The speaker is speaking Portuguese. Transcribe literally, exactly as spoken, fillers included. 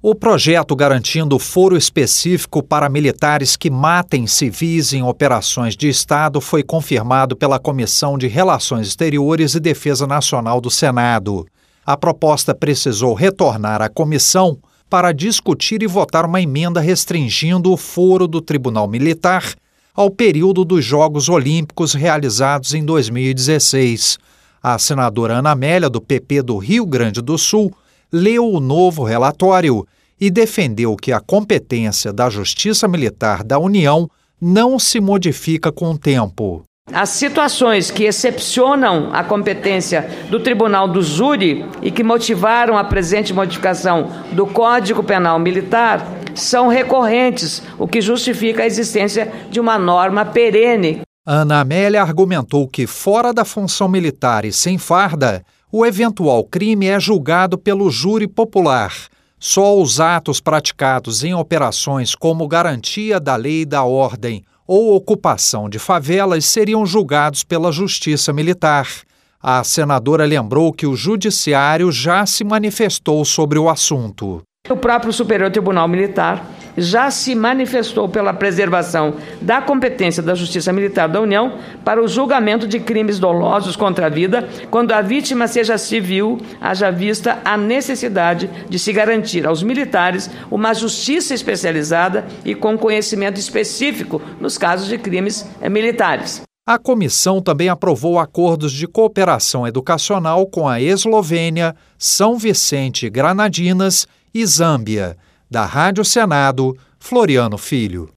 O projeto garantindo foro específico para militares que matem civis em operações de Estado foi confirmado pela Comissão de Relações Exteriores e Defesa Nacional do Senado. A proposta precisou retornar à comissão para discutir e votar uma emenda restringindo o foro do Tribunal Militar ao período dos Jogos Olímpicos realizados em dois mil e dezesseis. A senadora Ana Amélia, do P P do Rio Grande do Sul, leu o novo relatório e defendeu que a competência da Justiça Militar da União não se modifica com o tempo. As situações que excepcionam a competência do Tribunal do Júri e que motivaram a presente modificação do Código Penal Militar são recorrentes, o que justifica a existência de uma norma perene. Ana Amélia argumentou que, fora da função militar e sem farda, o eventual crime é julgado pelo júri popular. Só os atos praticados em operações como garantia da lei e da ordem ou ocupação de favelas seriam julgados pela Justiça Militar. A senadora lembrou que o Judiciário já se manifestou sobre o assunto. O próprio Superior Tribunal Militar já se manifestou pela preservação da competência da Justiça Militar da União para o julgamento de crimes dolosos contra a vida, quando a vítima seja civil, haja vista a necessidade de se garantir aos militares uma justiça especializada e com conhecimento específico nos casos de crimes militares. A comissão também aprovou acordos de cooperação educacional com a Eslovênia, São Vicente e Granadinas e Zâmbia. Da Rádio Senado, Floriano Filho.